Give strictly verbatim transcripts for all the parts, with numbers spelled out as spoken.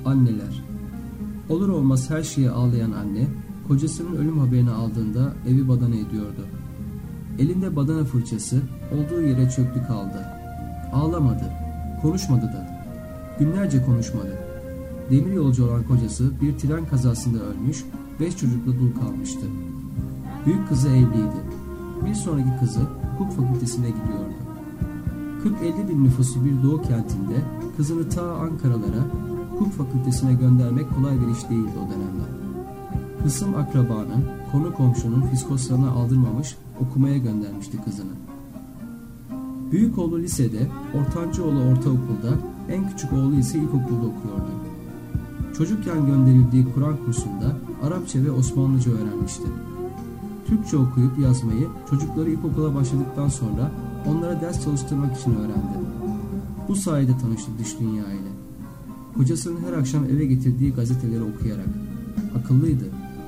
Anneler. Olur olmaz her şeye ağlayan anne, kocasının ölüm haberini aldığında evi badana ediyordu. Elinde badana fırçası olduğu yere çöktü kaldı. Ağlamadı, konuşmadı da. Günlerce konuşmadı. Demir yolcu olan kocası bir tren kazasında ölmüş, beş çocukla dul kalmıştı. Büyük kızı evliydi. Bir sonraki kızı hukuk fakültesine gidiyordu. kırk elli bin nüfusu bir doğu kentinde kızını ta Ankaralara hukuk fakültesine göndermek kolay bir iş değildi o dönemde. Kısım akrabanın, konu komşunun fiskoslarına aldırmamış, okumaya göndermişti kızını. Büyük oğlu lisede, ortanca oğlu ortaokulda, en küçük oğlu ise ilkokulda okuyordu. Çocukken gönderildiği Kur'an kursunda Arapça ve Osmanlıca öğrenmişti. Türkçe okuyup yazmayı çocukları ilkokula başladıktan sonra onlara ders çalıştırmak için öğrendi. Bu sayede tanıştı dış dünya ile. Kocasının her akşam eve getirdiği gazeteleri okuyarak. Akıllıydı.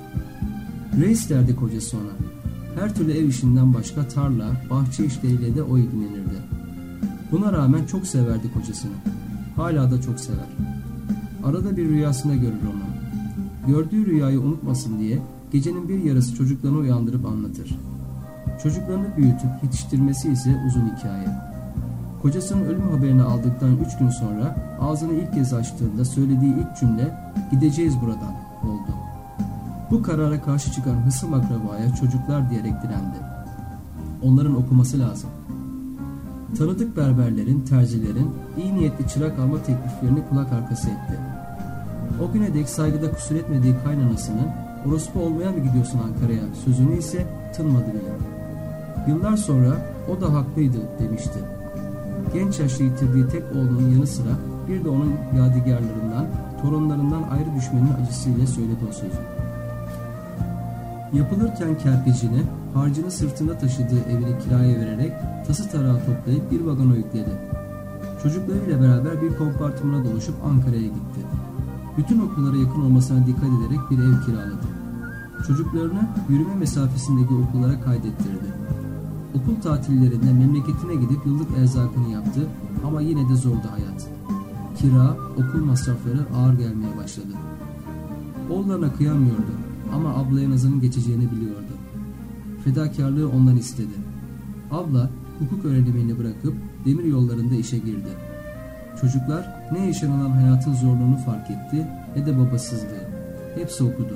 Reis derdi kocası ona. Her türlü ev işinden başka tarla, bahçe işleriyle de o ilgilenirdi. Buna rağmen çok severdi kocasını. Hala da çok sever. Arada bir rüyasında görür onu. Gördüğü rüyayı unutmasın diye gecenin bir yarısı çocuklarını uyandırıp anlatır. Çocuklarını büyütüp yetiştirmesi ise uzun hikaye. Kocasının ölüm haberini aldıktan üç gün sonra ağzını ilk kez açtığında söylediği ilk cümle "Gideceğiz buradan" oldu. Bu karara karşı çıkan hısım akrabaya çocuklar diyerek direndi. Onların okuması lazım. Tanıdık berberlerin, terzilerin iyi niyetli çırak alma tekliflerini kulak arkası etti. O güne dek saygıda kusur etmediği kaynanasının "Orospu olmaya mı gidiyorsun Ankara'ya?" sözünü ise tınmadı bile. Yıllar sonra o da haklıydı demişti. Genç yaşta yitirdiği tek oğlunun yanı sıra bir de onun yadigarlarından, torunlarından ayrı düşmenin acısıyla söyledi o sözü. Yapılırken kerpicini, harcını sırtında taşıdığı evini kiraya vererek tası tarağı toplayıp bir vagona yükledi. Çocuklarıyla beraber bir kompartımana doluşup Ankara'ya gitti. Bütün okullara yakın olmasına dikkat ederek bir ev kiraladı. Çocuklarını yürüme mesafesindeki okullara kaydettirdi. Okul tatillerinde memleketine gidip yıllık erzakını yaptı ama yine de zordu hayat. Kira, okul masrafları ağır gelmeye başladı. Oğullarına kıyamıyordu ama ablaya nazının geçeceğini biliyordu. Fedakarlığı ondan istedi. Abla hukuk öğrenimini bırakıp demir yollarında işe girdi. Çocuklar ne yaşanılan hayatın zorluğunu fark etti ne de babasızlığı. Hepsi okudu.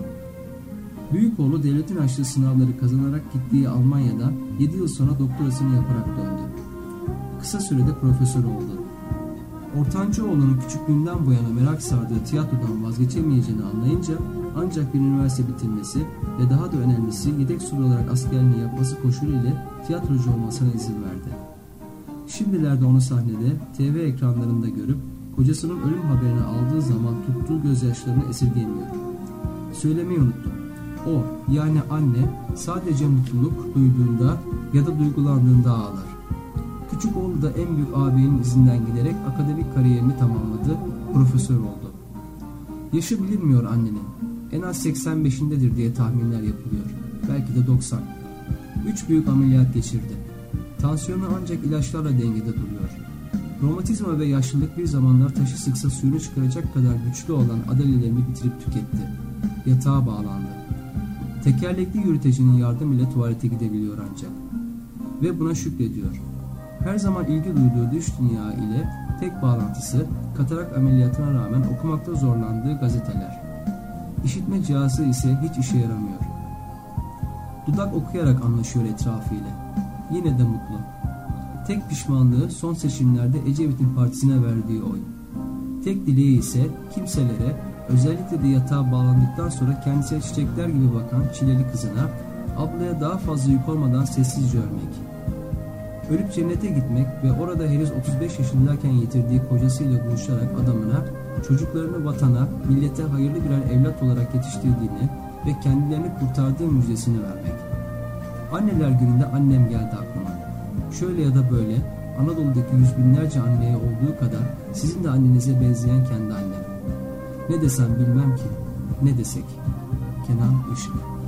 Büyük oğlu devletin açtığı sınavları kazanarak gittiği Almanya'da yedi yıl sonra doktorasını yaparak döndü. Kısa sürede profesör oldu. Ortanca oğlunun küçüklüğünden bu yana merak sardığı tiyatrodan vazgeçemeyeceğini anlayınca ancak bir üniversite bitirmesi ve daha da önemlisi yedek subay olarak askerliğini yapması koşuluyla tiyatrocu olmasına izin verdi. Şimdilerde onu sahnede, T V ekranlarında görüp kocasının ölüm haberini aldığı zaman tuttuğu gözyaşlarını esirgemiyor. Söylemeyi unuttum. O, yani anne sadece mutluluk duyduğunda ya da duygulandığında ağlar. Küçük oğlu da en büyük ağabeyinin izinden giderek akademik kariyerini tamamladı, profesör oldu. Yaşı bilinmiyor annenin. En az seksen beşindedir diye tahminler yapılıyor. Belki de doksan. Üç büyük ameliyat geçirdi. Tansiyonu ancak ilaçlarla dengede duruyor. Romatizma ve yaşlılık bir zamanlar taşı sıksa suyunu çıkaracak kadar güçlü olan adalelerini bitirip tüketti. Yatağa bağlandı. Tekerlekli yürütecinin yardımıyla tuvalete gidebiliyor ancak. Ve buna şükrediyor. Her zaman ilgi duyduğu dış dünya ile tek bağlantısı katarak ameliyatına rağmen okumakta zorlandığı gazeteler. İşitme cihazı ise hiç işe yaramıyor. Dudak okuyarak anlaşıyor etrafıyla. Yine de mutlu. Tek pişmanlığı son seçimlerde Ecevit'in partisine verdiği oy. Tek dileği ise kimselere, özellikle de yatağa bağlandıktan sonra kendisine çiçekler gibi bakan çileli kızına, ablaya daha fazla yük olmadan sessizce ölmek. Ölüp cennete gitmek ve orada henüz otuz beş yaşındayken yitirdiği kocasıyla buluşarak adamına, çocuklarını vatana, millete hayırlı birer evlat olarak yetiştirdiğini ve kendilerini kurtardığı müjdesini vermek. Anneler gününde annem geldi aklıma. Şöyle ya da böyle Anadolu'daki yüz binlerce anneye olduğu kadar sizin de annenize benzeyen kendi annem. Ne desem bilmem ki, ne desek. Kenan Işık.